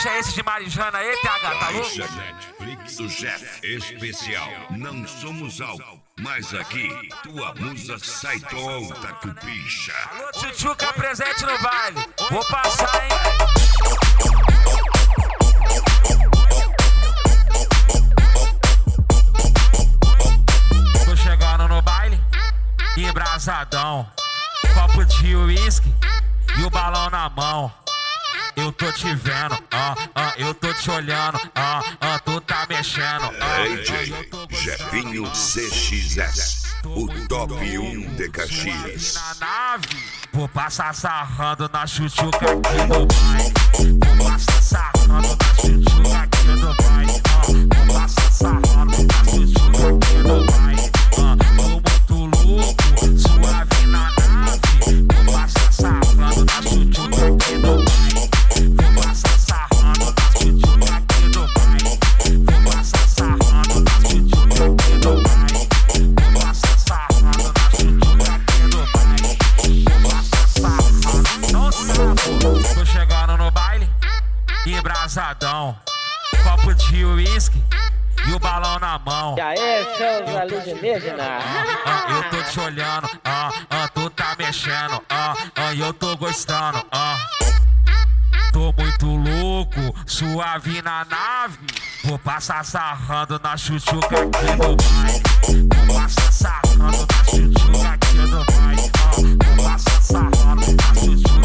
bicho é esse de Marijana aí, TH, tá louco? Baixa Netflix do chefe especial. Não somos álcool, mas aqui tua musa sai tonta com bicha. Alô, Tchutchuca presente no baile. Vou passar, hein? Tô chegando no baile, embrasadão, copo de uísque e o balão na mão. Eu tô te vendo, eu tô te olhando, tu tá mexendo. DJ Jefinho CXS, o top 1 de Caxias. Na nave, vou passar sarrando na Tchutchuca aqui do baile. Vou passar sarrando na Tchutchuca aqui do baile. Vou passar sarrando na Tchutchuca aqui do baile. Tô muito louco, suave na nave. Vou passar sarrando na Tchutchuca aqui do baile. Vou passar sarrando na Tchutchuca aqui do baile. Vou passar sarrando na Tchutchuca aqui do baile. Vou passar sarrando na Tchutchuca aqui do baile. Vou passar sarrando. Não sabe, tô chegando no baile, embrasadão, copo de uísque e o balão na mão. E aí, seus alienígenas? Eu tô te olhando, tu tá mexendo, e eu tô gostando, Tô muito louco, suave na nave. Vou passar sarrando na Tchutchuca aqui do baile. Vou passar sarrando na Tchutchuca aqui do baile. Vou passar sarrando na Tchutchuca.